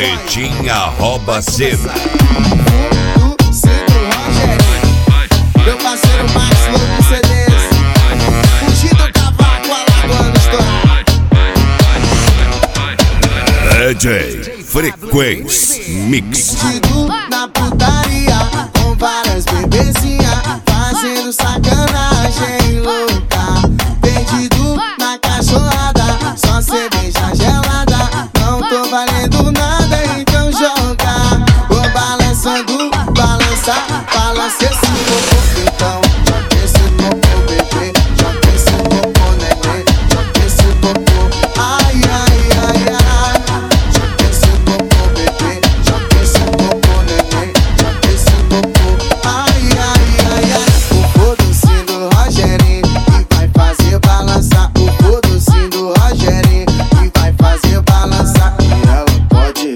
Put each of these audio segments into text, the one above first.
Barretinha@C. Meu parceiro mais louco CDs. Fugir do cavaco, alagoano estourado. DJ Frequência Mix. Fugido na putaria, com várias bebezinhas, fazendo sacanagem louca. Perdido na cachorrada, só cerveja gelada. Não tô valendo nada, então joga. Vou balançando, balança, balança esse popô, então. Joga esse popô, bebê, joga esse popô, neném, joga esse popô. Ai, ai, ai, ai. Joga esse popô, bebê, joga esse popô, neném, joga esse popô. Ai, ai, ai, ai. O foda-se do Rogerinho que vai fazer balançar. O foda-se do Rogerinho que vai fazer balançar. E ela pode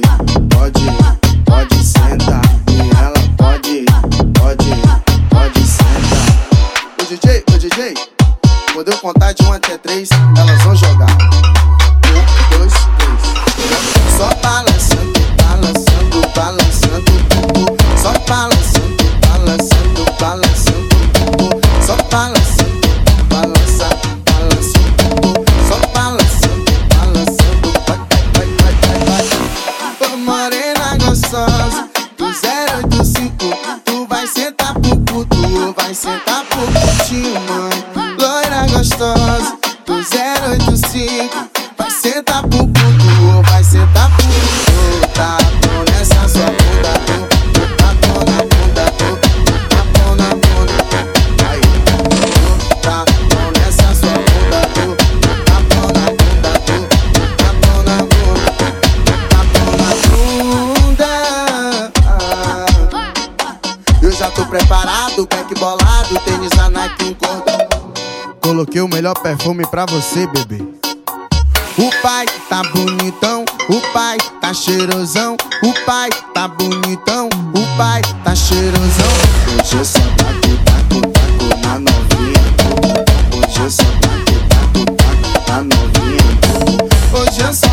sentar. E ela pode sentar. Ô DJ, quando eu contar de 1 até 3, elas vão jogar. 1, 2, 3. Só balançando, balançando, balançando. Só balançando, balançando, balançando. Só balançando, balança, balançando. Só balançando, balançando. Vai, vai, vai, vai, vai. Ô morena gostosa, do 085, tu vai sentar pro puto, vai sentar pro putinho, mãe. Loira gostosa, do 085, vai sentar pro puto, vai sentar pro puto. Tá bom nessa sua bunda, tá bom na bunda, tá bom na bunda. Aí, tá bom nessa sua bunda, tá bom na bunda, tá bom na bunda, tá bom na bunda. Eu já tô preparado, back bolado, tênis da Nike, um cordão. Coloquei o melhor perfume pra você, bebê. O pai tá bonitão, o pai tá cheirosão. O pai tá bonitão, o pai tá cheirosão. Hoje eu só taco na novinha. Hoje eu só taco na novinha. Hoje eu só